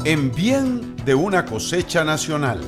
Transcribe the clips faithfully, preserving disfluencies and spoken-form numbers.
En bien de una cosecha nacional.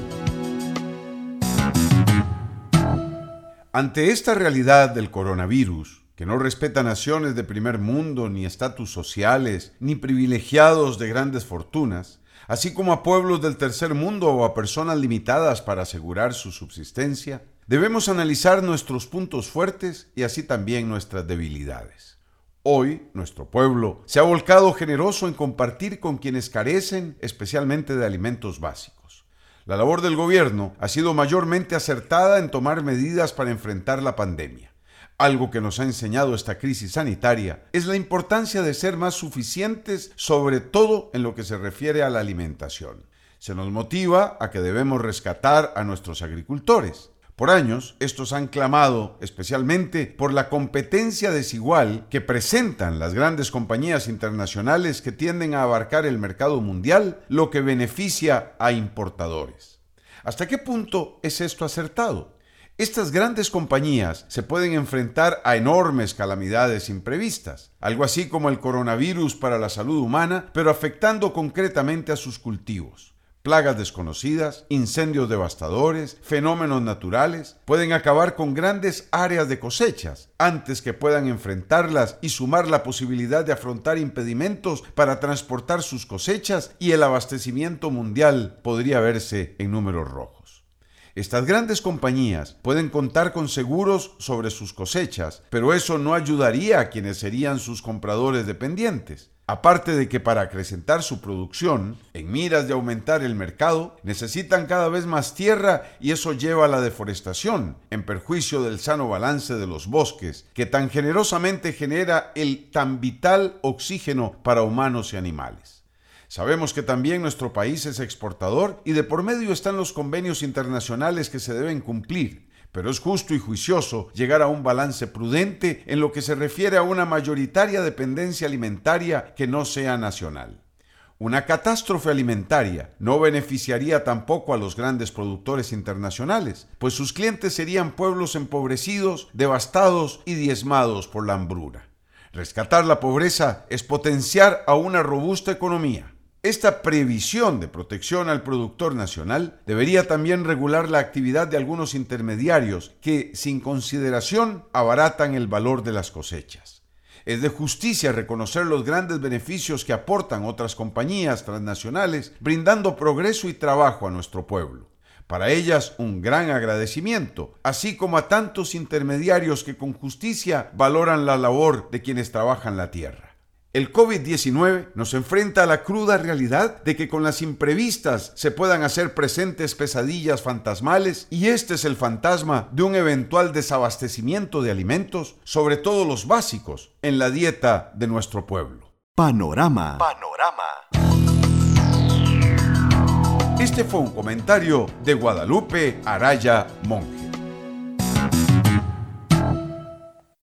Ante esta realidad del coronavirus, que no respeta naciones de primer mundo, ni estatus sociales, ni privilegiados de grandes fortunas, así como a pueblos del tercer mundo o a personas limitadas para asegurar su subsistencia, debemos analizar nuestros puntos fuertes y así también nuestras debilidades. Hoy, nuestro pueblo se ha volcado generoso en compartir con quienes carecen, especialmente de alimentos básicos. La labor del gobierno ha sido mayormente acertada en tomar medidas para enfrentar la pandemia. Algo que nos ha enseñado esta crisis sanitaria es la importancia de ser más suficientes, sobre todo en lo que se refiere a la alimentación. Se nos motiva a que debemos rescatar a nuestros agricultores. Por años, estos han clamado especialmente por la competencia desigual que presentan las grandes compañías internacionales que tienden a abarcar el mercado mundial, lo que beneficia a importadores. ¿Hasta qué punto es esto acertado? Estas grandes compañías se pueden enfrentar a enormes calamidades imprevistas, algo así como el coronavirus para la salud humana, pero afectando concretamente a sus cultivos. Plagas desconocidas, incendios devastadores, fenómenos naturales pueden acabar con grandes áreas de cosechas antes que puedan enfrentarlas y sumar la posibilidad de afrontar impedimentos para transportar sus cosechas, y el abastecimiento mundial podría verse en números rojos. Estas grandes compañías pueden contar con seguros sobre sus cosechas, pero eso no ayudaría a quienes serían sus compradores dependientes. Aparte de que para acrecentar su producción, en miras de aumentar el mercado, necesitan cada vez más tierra y eso lleva a la deforestación, en perjuicio del sano balance de los bosques, que tan generosamente genera el tan vital oxígeno para humanos y animales. Sabemos que también nuestro país es exportador y de por medio están los convenios internacionales que se deben cumplir. Pero es justo y juicioso llegar a un balance prudente en lo que se refiere a una mayoritaria dependencia alimentaria que no sea nacional. Una catástrofe alimentaria no beneficiaría tampoco a los grandes productores internacionales, pues sus clientes serían pueblos empobrecidos, devastados y diezmados por la hambruna. Rescatar la pobreza es potenciar a una robusta economía. Esta previsión de protección al productor nacional debería también regular la actividad de algunos intermediarios que, sin consideración, abaratan el valor de las cosechas. Es de justicia reconocer los grandes beneficios que aportan otras compañías transnacionales, brindando progreso y trabajo a nuestro pueblo. Para ellas, un gran agradecimiento, así como a tantos intermediarios que con justicia valoran la labor de quienes trabajan la tierra. El COVID diecinueve nos enfrenta a la cruda realidad de que con las imprevistas se puedan hacer presentes pesadillas fantasmales, y este es el fantasma de un eventual desabastecimiento de alimentos, sobre todo los básicos, en la dieta de nuestro pueblo. Panorama. Panorama. Este fue un comentario de Guadalupe Araya Monge.